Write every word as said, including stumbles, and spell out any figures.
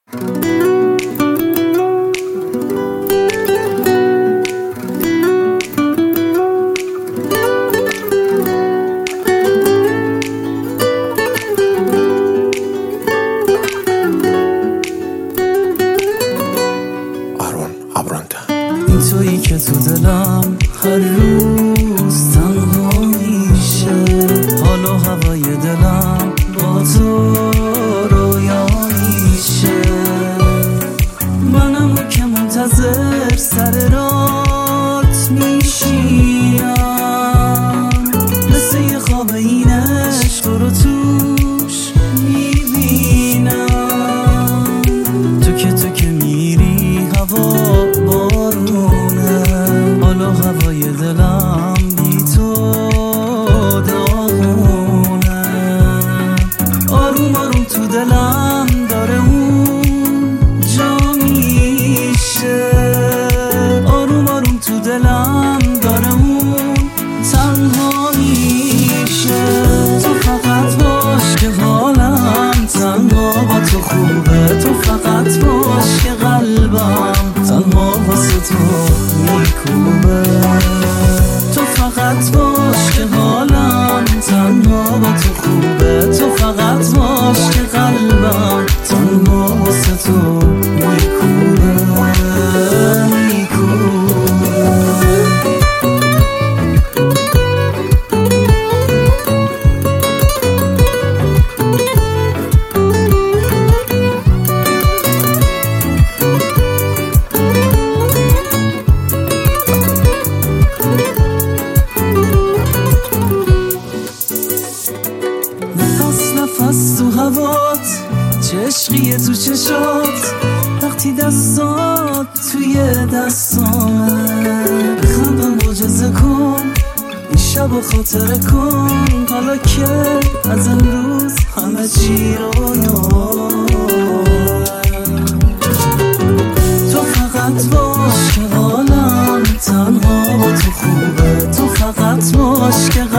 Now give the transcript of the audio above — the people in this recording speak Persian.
این تویی که تو دلم هر روز تنها میشه، حال و هوای دلم با تو رویا میشه. منم که منتظر سر رات میشینم، مثل یه خواب این عشق تو رو توش میبینم. تو که تو که میری هوا هوای دلم بی تو داغونه. آروم آروم تو دلم داره اون جا میشه، آروم آروم تو دلم داره اون تنها میشه. تو فقط باش که حالم تنها با تو خوبه، تو فقط باش که قلبم تنها واسه تو میکوبه. تو فقط باش که حالم تنها با تو خوبه، تو فقط باش که قلبم تنها واسه تو میکوبه میکوبه. نفس تو هوات، چه عشقیه تو چشات، وقتی دستات توی دستامه. بخندم معجزه کن این شب و خاطره کن، حالا که از امروز همه چی رویاه. تو فقط باش که حالم تنها با تو خوبه، تو فقط باش که